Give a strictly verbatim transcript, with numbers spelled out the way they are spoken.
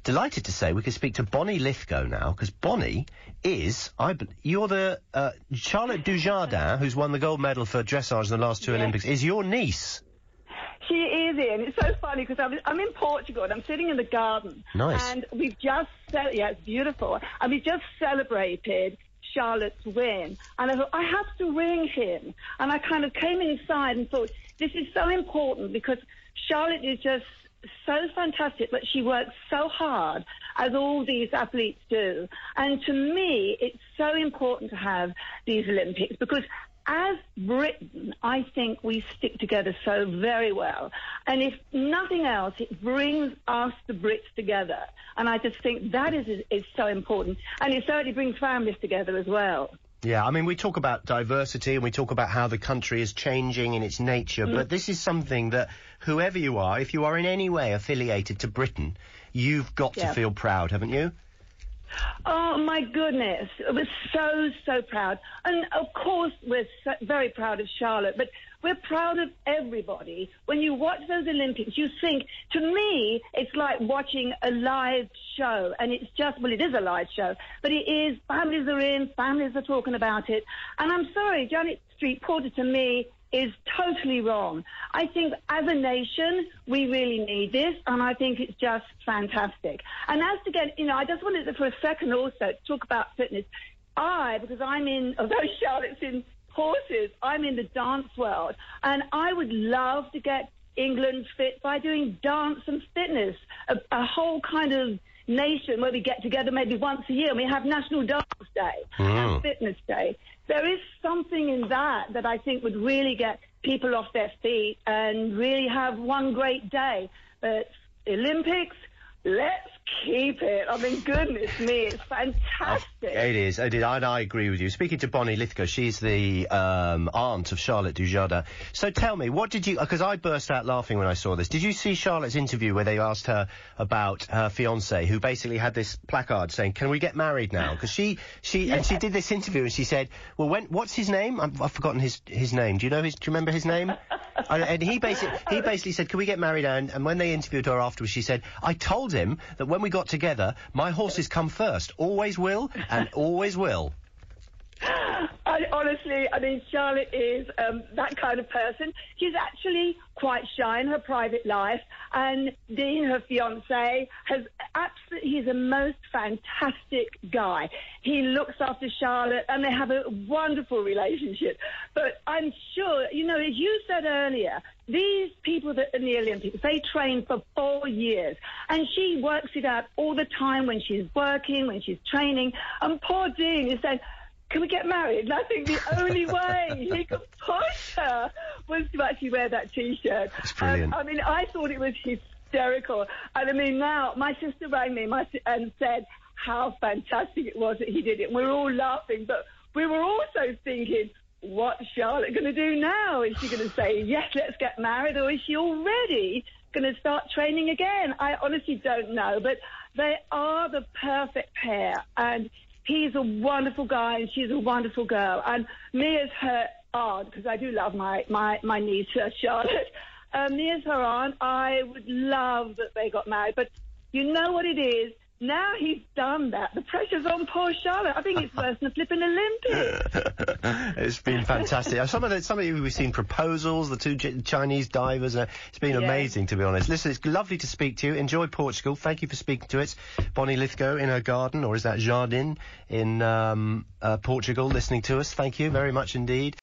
delighted to say we can speak to Bonnie Lithgow now, because Bonnie is, I, be- you're the, uh, Charlotte Dujardin, who's won the gold medal for dressage in the last two yes. Olympics, is your niece. She is in. It's so funny because I'm, I'm in Portugal and I'm sitting in the garden. Nice. And we've just, ce- yeah, it's beautiful. And we've just celebrated Charlotte's win. And I thought, I have to ring him. And I kind of came inside and thought, this is so important because Charlotte is just so fantastic, but she works so hard, as all these athletes do. And to me, it's so important to have these Olympics because as Britain, I think we stick together so very well. And if nothing else, it brings us, the Brits, together. And I just think that is, is so important. And it certainly brings families together as well. Yeah, I mean, we talk about diversity and we talk about how the country is changing in its nature, mm. but this is something that whoever you are, if you are in any way affiliated to Britain, you've got yeah. to feel proud, haven't you? Oh, my goodness. I was so, so proud. And, of course, we're so, very proud of Charlotte, but we're proud of everybody. When you watch those Olympics, you think, to me, it's like watching a live show. And it's just, well, it is a live show, but it is, families are in, families are talking about it. And I'm sorry, Janet Street Porter, to me, is totally wrong. I think as a nation, we really need this, and I think it's just fantastic. And as to get, you know, I just wanted to, for a second also, to talk about fitness. I, because I'm in, although Charlotte's in horses, I'm in the dance world, and I would love to get England fit by doing dance and fitness, a, a whole kind of nation where we get together maybe once a year and we have National Dance Day mm. and Fitness Day. There is something in that that I think would really get people off their feet and really have one great day. But Olympics, let's keep it. I mean, goodness me, it's fantastic. Oh, it is, it is, and I agree with you. Speaking to Bonnie Lithgow, she's the um, aunt of Charlotte Dujardin. So tell me, what did you, because I burst out laughing when I saw this, did you see Charlotte's interview where they asked her about her fiancé, who basically had this placard saying, can we get married now? Because she, she, yeah. and she did this interview and she said, well, when, what's his name? I've, I've forgotten his, his name. Do you know his, do you remember his name? and, and he basically, he basically said, can we get married now? And, and when they interviewed her afterwards, she said, I told him that when we got together, my horses come first. Always will, and always will. I, honestly, I mean, Charlotte is um, that kind of person. She's actually quite shy in her private life, and Dean, her fiancé, has absolutely, he's a most fantastic guy. He looks after Charlotte, and they have a wonderful relationship. But I'm sure, you know, as you said earlier, these people that are in the Olympics, they train for four years, and she works it out all the time when she's working, when she's training, and poor Dean is saying, can we get married? And I think the only way he could push her was to actually wear that T-shirt. That's brilliant. Um, I mean, I thought it was hysterical. And I mean, now, my sister rang me my, and said how fantastic it was that he did it. And we were all laughing, but we were also thinking, what's Charlotte going to do now? Is she going to say, yes, let's get married, or is she already going to start training again? I honestly don't know, but they are the perfect pair, and he's a wonderful guy and she's a wonderful girl. And me as her aunt, because I do love my, my, my niece, uh, Charlotte, um, me as her aunt, I would love that they got married. But you know what it is? Now he's done that. The pressure's on poor Charlotte. I think it's worse than the flipping Olympics. It's been fantastic. Some of the, some of you we've seen proposals, the two Ch- Chinese divers. Uh, it's been yeah. amazing, to be honest. Listen, it's lovely to speak to you. Enjoy Portugal. Thank you for speaking to us. Bonnie Lithgow in her garden, or is that Jardim, in um, uh, Portugal, listening to us. Thank you very much indeed.